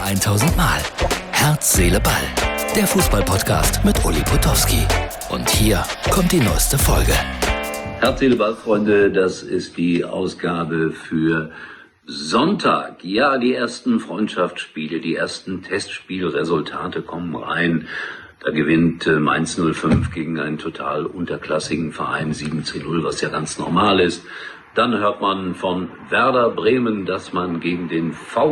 1000 Mal. Herz, Seele, Ball. Der Fußball-Podcast mit Uli Potowski. Und hier kommt die neueste Folge. Herz, Seele, Ball, Freunde, das ist die Ausgabe für Sonntag. Ja, die ersten Freundschaftsspiele, die ersten Testspielresultate kommen rein. Da gewinnt Mainz 05 gegen einen total unterklassigen Verein 7-0, was ja ganz normal ist. Dann hört man von Werder Bremen, dass man gegen den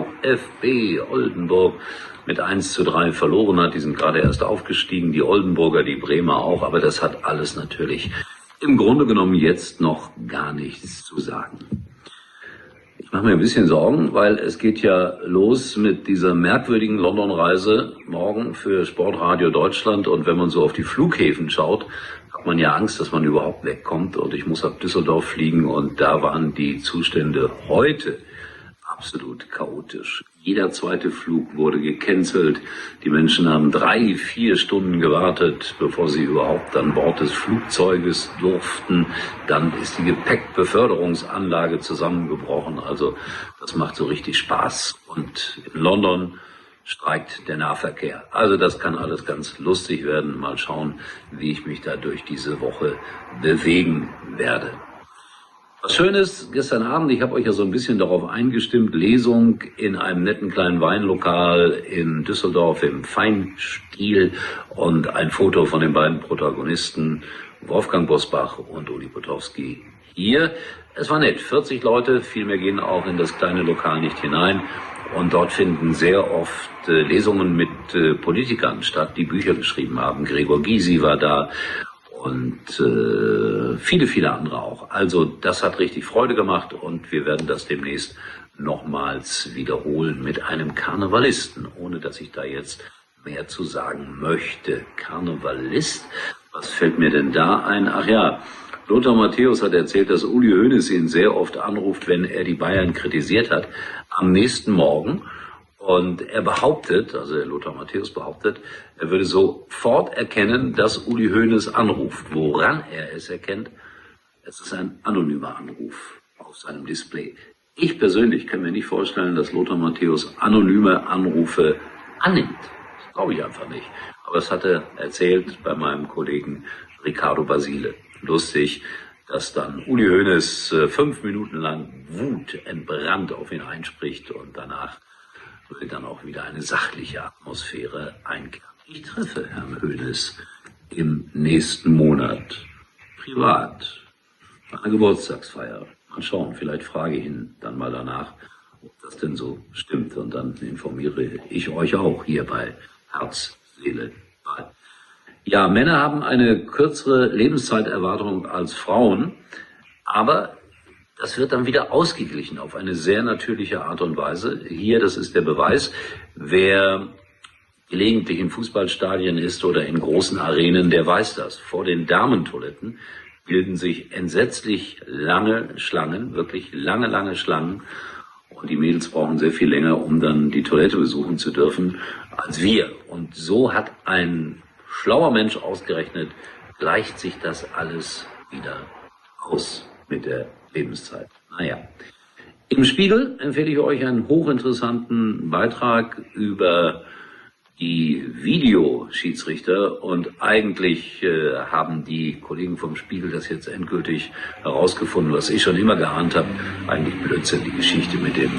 VfB Oldenburg mit 1-3 verloren hat. Die sind gerade erst aufgestiegen, die Oldenburger, die Bremer auch. Aber das hat alles natürlich im Grunde genommen jetzt noch gar nichts zu sagen. Ich mache mir ein bisschen Sorgen, weil es geht ja los mit dieser merkwürdigen London-Reise morgen für Sportradio Deutschland. Und wenn man so auf die Flughäfen schaut, hat man ja Angst, dass man überhaupt wegkommt. Und ich muss ab Düsseldorf fliegen und da waren die Zustände heute absolut chaotisch. Jeder zweite Flug wurde gecancelt. Die Menschen haben 3-4 Stunden gewartet, bevor sie überhaupt an Bord des Flugzeuges durften. Dann ist die Gepäckbeförderungsanlage zusammengebrochen. Also das macht so richtig Spaß. Und in London streikt der Nahverkehr. Also das kann alles ganz lustig werden. Mal schauen, wie ich mich da durch diese Woche bewegen werde. Was Schönes, gestern Abend, ich habe euch ja so ein bisschen darauf eingestimmt, Lesung in einem netten kleinen Weinlokal in Düsseldorf im Feinstil und ein Foto von den beiden Protagonisten, Wolfgang Bosbach und Uli Potowski hier. Es war nett, 40 Leute, viel mehr gehen auch in das kleine Lokal nicht hinein. Und dort finden sehr oft Lesungen mit Politikern statt, die Bücher geschrieben haben. Gregor Gysi war da. Und viele, viele andere auch. Also das hat richtig Freude gemacht und wir werden das demnächst nochmals wiederholen mit einem Karnevalisten, ohne dass ich da jetzt mehr zu sagen möchte. Karnevalist? Was fällt mir denn da ein? Ach ja, Lothar Matthäus hat erzählt, dass Uli Hoeneß ihn sehr oft anruft, wenn er die Bayern kritisiert hat, am nächsten Morgen. Und er behauptet, also der Lothar Matthäus behauptet, er würde sofort erkennen, dass Uli Hoeneß anruft. Woran er es erkennt, es ist ein anonymer Anruf auf seinem Display. Ich persönlich kann mir nicht vorstellen, dass Lothar Matthäus anonyme Anrufe annimmt. Das glaube ich einfach nicht. Aber das hat er erzählt bei meinem Kollegen Ricardo Basile. Lustig, dass dann Uli Hoeneß 5 Minuten lang wutentbrannt auf ihn einspricht und danach würde dann auch wieder eine sachliche Atmosphäre einkehren. Ich treffe Herrn Hoeneß im nächsten Monat privat bei einer Geburtstagsfeier. Mal schauen, vielleicht frage ich ihn dann mal danach, ob das denn so stimmt. Und dann informiere ich euch auch hier bei Herz, Seele, Ball. Ja, Männer haben eine kürzere Lebenszeiterwartung als Frauen, aber das wird dann wieder ausgeglichen auf eine sehr natürliche Art und Weise. Hier, das ist der Beweis, wer gelegentlich in Fußballstadien ist oder in großen Arenen, der weiß das. Vor den Damentoiletten bilden sich entsetzlich lange Schlangen, wirklich lange, lange Schlangen. Und die Mädels brauchen sehr viel länger, um dann die Toilette besuchen zu dürfen, als wir. Und so hat ein schlauer Mensch ausgerechnet, gleicht sich das alles wieder aus mit der Lebenszeit. Naja. Im Spiegel empfehle ich euch einen hochinteressanten Beitrag über die Videoschiedsrichter und eigentlich haben die Kollegen vom Spiegel das jetzt endgültig herausgefunden, was ich schon immer geahnt habe. Eigentlich Blödsinn, die Geschichte mit dem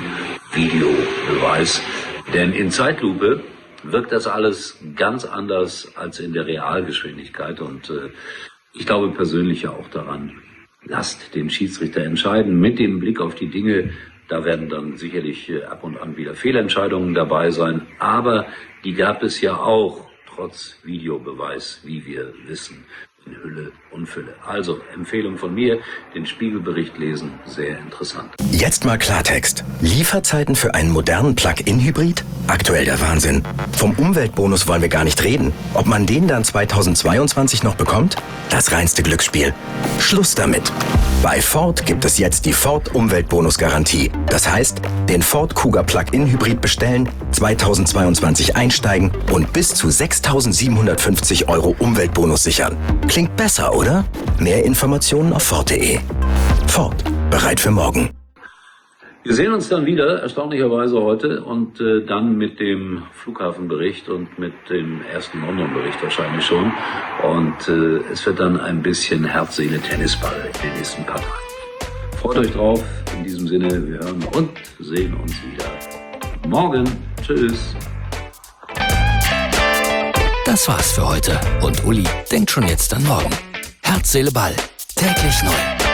Videobeweis. Denn in Zeitlupe wirkt das alles ganz anders als in der Realgeschwindigkeit und ich glaube persönlich ja auch daran, lasst den Schiedsrichter entscheiden mit dem Blick auf die Dinge. Da werden dann sicherlich ab und an wieder Fehlentscheidungen dabei sein. Aber die gab es ja auch, trotz Videobeweis, wie wir wissen, in Hülle und Fülle. Also, Empfehlung von mir, den Spiegelbericht lesen, sehr interessant. Jetzt mal Klartext. Lieferzeiten für einen modernen Plug-in-Hybrid? Aktuell der Wahnsinn. Vom Umweltbonus wollen wir gar nicht reden. Ob man den dann 2022 noch bekommt? Das reinste Glücksspiel. Schluss damit. Bei Ford gibt es jetzt die Ford Umweltbonus-Garantie. Das heißt, den Ford Kuga Plug-in Hybrid bestellen, 2022 einsteigen und bis zu 6.750 € Umweltbonus sichern. Klingt besser, oder? Mehr Informationen auf Ford.de. Ford. Bereit für morgen. Wir sehen uns dann wieder, erstaunlicherweise heute, und dann mit dem Flughafenbericht und mit dem ersten London-Bericht wahrscheinlich schon. Und es wird dann ein bisschen Herz, Seele, Tennisball in den nächsten paar Tagen. Freut euch drauf. In diesem Sinne, wir hören und sehen uns wieder morgen. Tschüss. Das war's für heute und Uli denkt schon jetzt an morgen. Herz, Seele, Ball. Täglich neu.